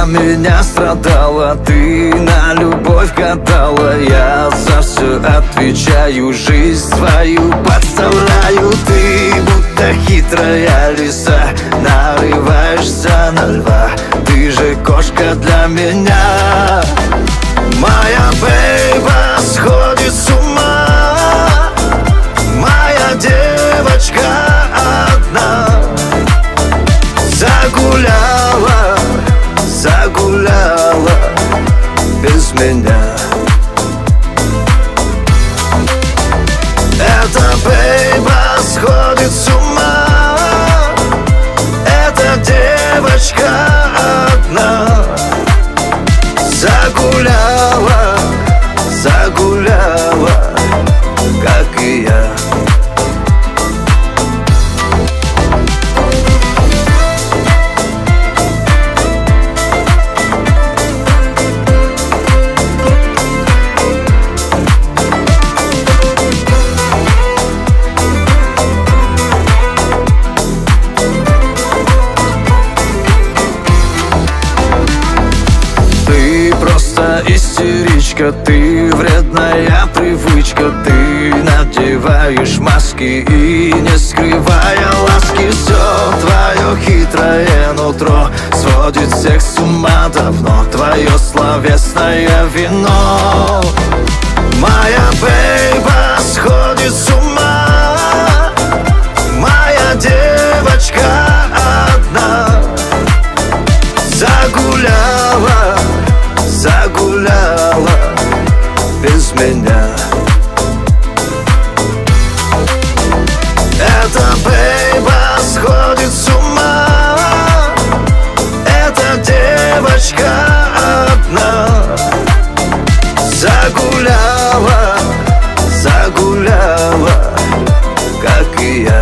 за меня страдала, ты на любовь гадала. Я за все отвечаю, жизнь свою подставляю. Ты будто хитрая лиса, нарываешься на льва. Ты же кошка для меня. Моя бейба сходит с ума, моя девочка одна. Загуляла, загуляла без меня. Эта бейба сходит с ума, эта девочка одна. Загуляла, загуляла, как и я. Истеричка, ты вредная привычка. Ты надеваешь маски и, не скрывая ласки, все твое хитрое нутро сводит всех с ума давно. Твое словесное вино. Моя бейба сходит с ума, моя девочка одна. Загуляла, загуляла без меня. Эта бейба сходит с ума, эта девочка одна. Загуляла, загуляла, как и я.